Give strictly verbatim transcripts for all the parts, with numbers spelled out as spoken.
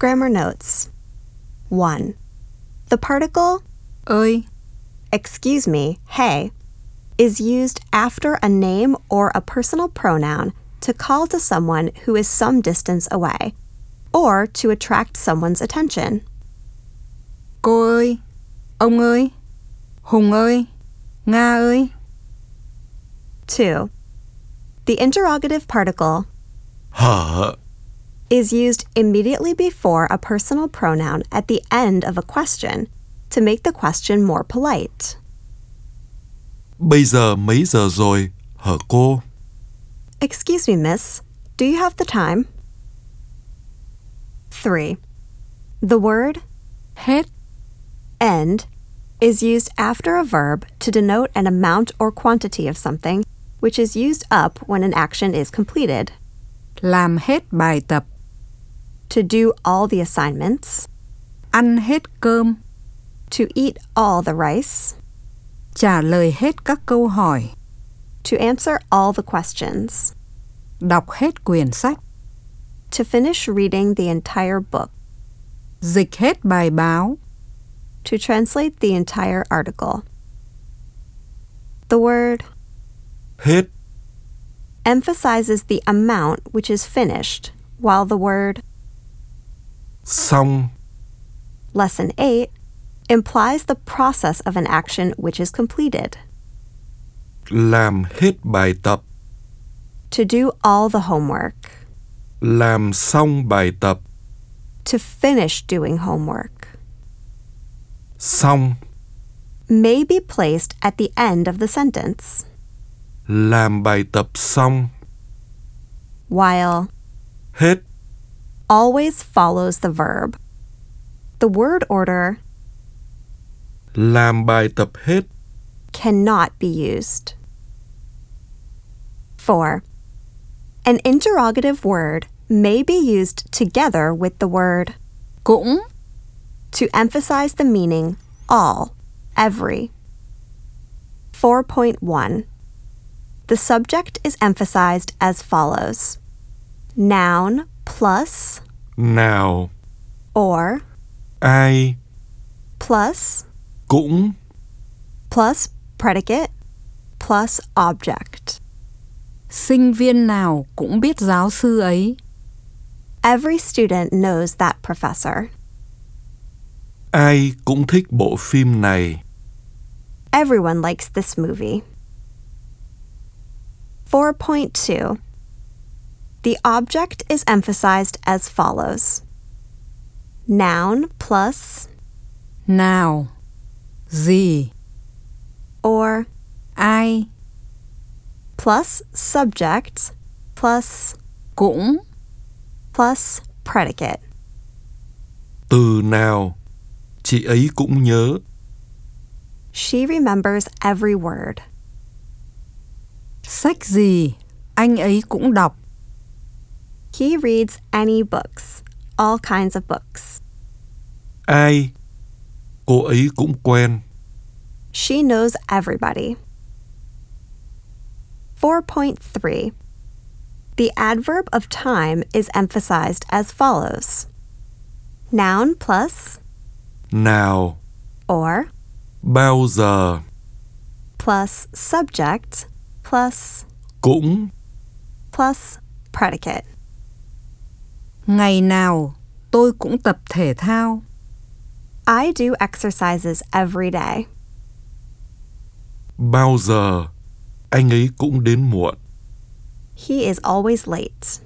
grammar notes. one. The particle ơi, excuse me, hey, is used after a name or a personal pronoun to call to someone who is some distance away, or to attract someone's attention. cô ơi, ông ơi, Hùng ơi, Nga ơi. two. The interrogative particle Hả? is used immediately before a personal pronoun at the end of a question to make the question more polite. Bây giờ mấy giờ rồi, hả cô? Excuse me, miss, do you have the time? three. The word Hết, end is used after a verb to denote an amount or quantity of something, which is used up when an action is completed. làm hết bài tập, To do all the assignments, ăn hết cơm, to eat all the rice, trả lời hết các câu hỏi, to answer all the questions, đọc hết quyển sách, to finish reading the entire book, dịch hết bài báo, to translate the entire article. The word Hết, emphasizes the amount which is finished, while the word xong, lesson eight implies the process of an action which is completed. làm hết bài tập, To do all the homework, làm xong bài tập, to finish doing homework, xong, may be placed at the end of the sentence, làm bài tập xong, while hết, always follows the verb. The word order làm bài tập hết, cannot be used. four. An interrogative word may be used together with the word cũng, to emphasize the meaning all, every. four point one. The subject is emphasized as follows: noun plus nào, or ai, plus cũng, plus predicate plus object. sinh viên nào cũng biết giáo sư ấy, Every student knows that professor. ai cũng thích bộ phim này. Everyone likes this movie. four point two. The object is emphasized as follows: noun plus nào, gì, or ai, plus subject plus cũng, plus predicate. Từ nào, chị ấy cũng nhớ. She remembers every word. sách gì, anh ấy cũng đọc, He reads any books, all kinds of books. Ai, cô ấy cũng quen. She knows everybody. four point three. The adverb of time is emphasized as follows: noun plus Nào, or bao giờ, plus subject plus cũng, plus predicate. ngày nào tôi cũng tập thể thao, I do exercises every day. bao giờ, anh ấy cũng đến muộn. He is always late.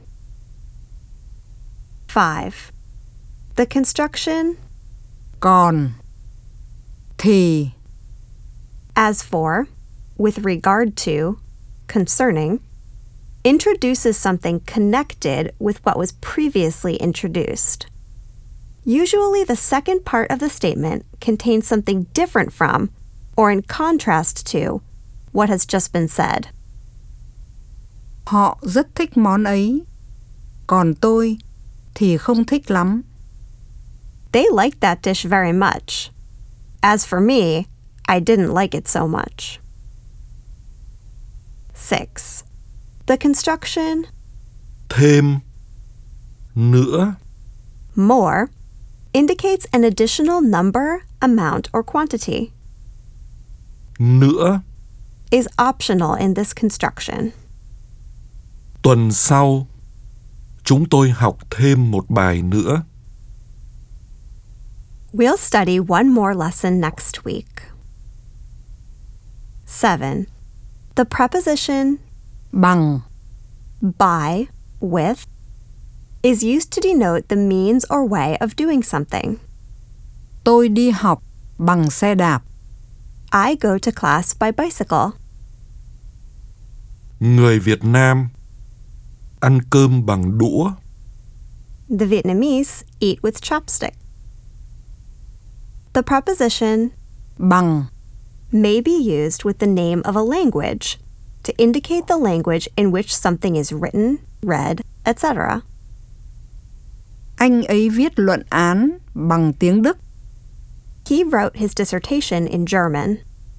five. The construction còn, thì, as for, with regard to, concerning, introduces something connected with what was previously introduced. Usually the second part of the statement contains something different from, or in contrast to, what has just been said. họ rất thích món ấy, còn tôi thì không thích lắm. They liked that dish very much. As for me, I didn't like it so much. six. The construction Thêm, nữa, more, indicates an additional number, amount, or quantity. Nữa, Is optional in this construction. tuần sau, chúng tôi học thêm một bài nữa. We'll study one more lesson next week. seven. The preposition bằng, by, with, is used to denote the means or way of doing something. tôi đi học bằng xe đạp. I go to class by bicycle. Người Việt Nam ăn cơm bằng đũa. The Vietnamese eat with chopstick. The preposition Bằng, may be used with the name of a language to indicate the language in which something is written, read, et cetera. anh ấy viết luận án bằng tiếng Đức. He wrote his dissertation in German.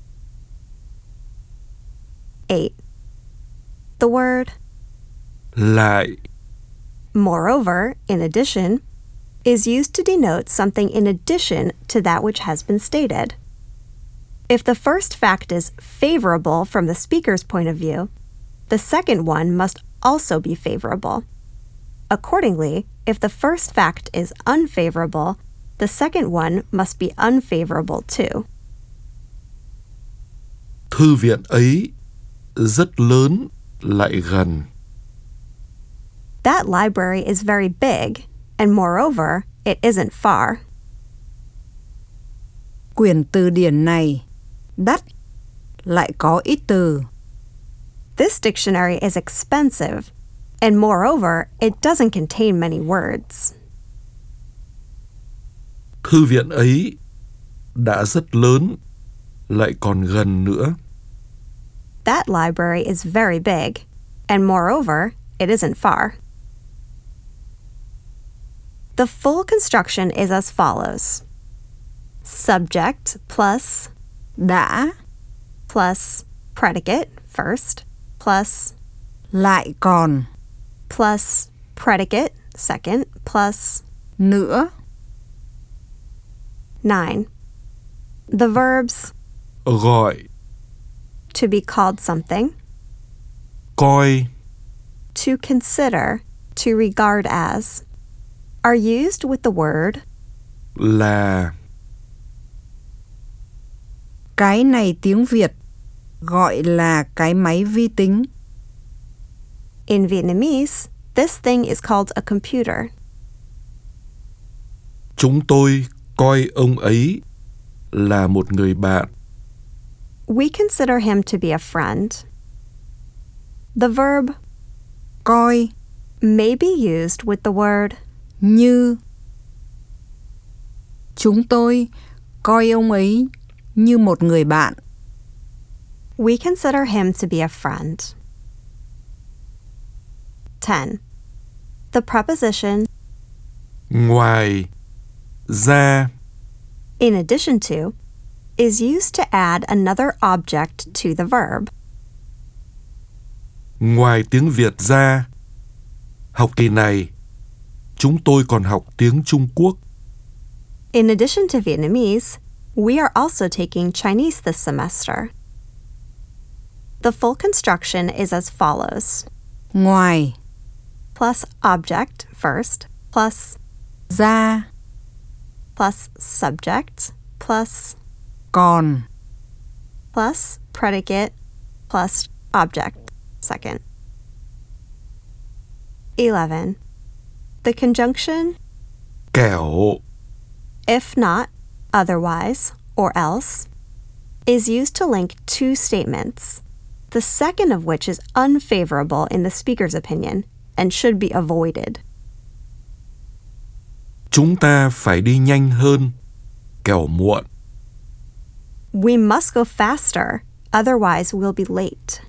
eight. The word Lại, moreover, in addition, is used to denote something in addition to that which has been stated. If the first fact is favorable from the speaker's point of view, the second one must also be favorable. Accordingly, if the first fact is unfavorable, the second one must be unfavorable too. thư viện ấy rất lớn lại gần. That library is very big, and moreover, it isn't far. Quyển từ điển này đắt, lại có ít từ. This dictionary is expensive, and moreover, it doesn't contain many words. Thư viện ấy đã rất lớn, lại còn gần nữa. That library is very big, and moreover, it isn't far. The full construction is as follows. Subject plus Đã, plus predicate first plus lại còn, plus predicate second plus nữa. nine. The verbs Gọi, to be called something, coi, to consider, to regard as, are used with the word là, Cái này tiếng Việt gọi là cái máy vi tính. in Vietnamese. This thing is called a computer. chúng tôi coi ông ấy là một người bạn. We consider him to be a friend. The verb Coi, may be used with the word như. Chúng tôi coi ông ấy như một người bạn. we consider him to be a friend. ten. The preposition Ngoài ra, in addition to is used to add another object to the verb. ngoài tiếng Việt ra, học kỳ này, chúng tôi còn học tiếng Trung Quốc. In addition to Vietnamese, we are also taking Chinese this semester. The full construction is as follows. Ngoài, Plus object first, plus ra, plus subject, plus còn, plus predicate, plus object second. eleven. The conjunction Kẻo, if not, otherwise, or else is used to link two statements, the second of which is unfavorable in the speaker's opinion and should be avoided. chúng ta phải đi nhanh hơn, kẻo muộn. We must go faster, otherwise we'll be late.